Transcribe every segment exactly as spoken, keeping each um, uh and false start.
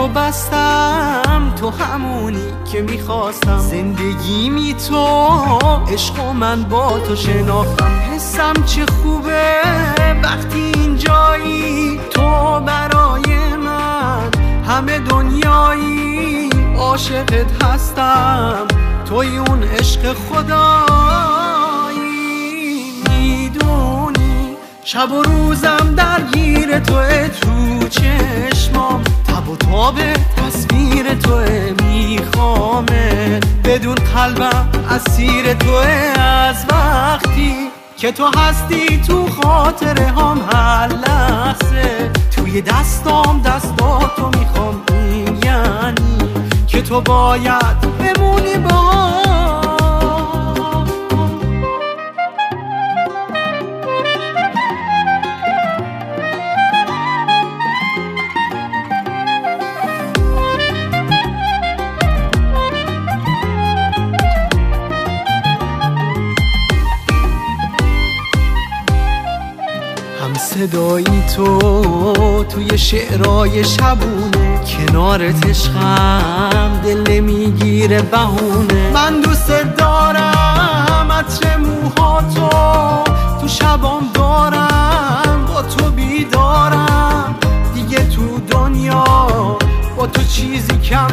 رو بستم، تو همونی که میخواستم. زندگی می تو عشق و من با تو شناختم. حسم چه خوبه وقتی اینجایی، تو برای من همه دنیایی. عاشقت هستم، توی اون عشق خدایی. میدونی شب و روزم درگیر توه، تو چشمام تب و تاب تصویر توه. میخوامه بدون قلبم اسیر توه. از وقتی که تو هستی تو خاطره هم هر لحظه، توی دستام دستاتو میخوام. این یعنی که تو باید بمونی با هم صدایی تو توی شعرهای شبونه. کنارت عشقم دل میگیره بهونه. من دوست دارم عطر موهاتو تو شبام دارم. با تو بیدارم دیگه تو دنیا، با تو چیزی کم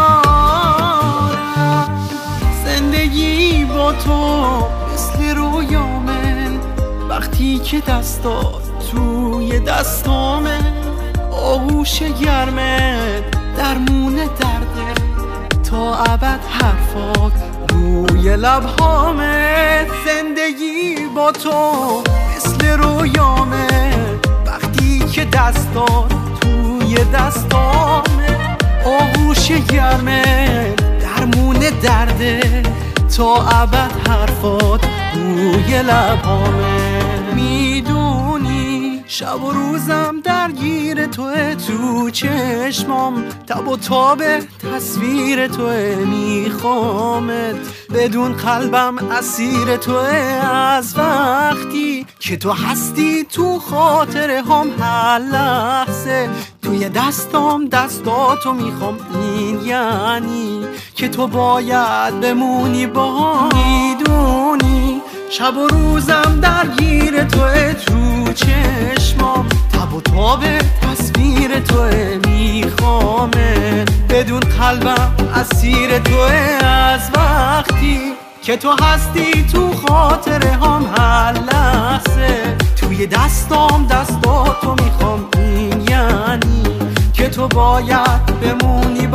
ندارم. زندگی با تو مثل رویامه، وقتی که دستات توی دستامه. آغوش گرمه درمون درده، تا ابد حرفات روی لبهامه. زندگی با تو مثل رویامه، وقتی که دستات توی دستامه. آغوش گرمه درمون درده، تا ابد حرفات روی لبهامه. میدونی شب و روزم درگیر توه، تو چشمام تب و تاب تصویر توه. میخوامت بدون قلبم اسیر توه. از وقتی که تو هستی تو خاطره هم هر لحظه، توی دستام دستاتو میخوام. این یعنی که تو باید بمونی با. میدونی شب و روزم درگیر توه، تو چشمام تب و تاب تصویر توه. میخوامه بدون قلبم اسیر توه. از وقتی که تو هستی تو خاطره هم هر لحظه، توی دستام دستاتو میخوام. این یعنی که تو باید بمونی